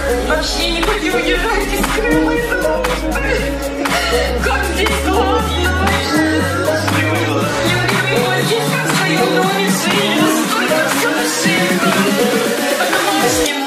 Вообще никуда не удержайтесь, крылы. Как здесь классно. Я люблю как в своем доме жили. Столько всего жили. Домашним.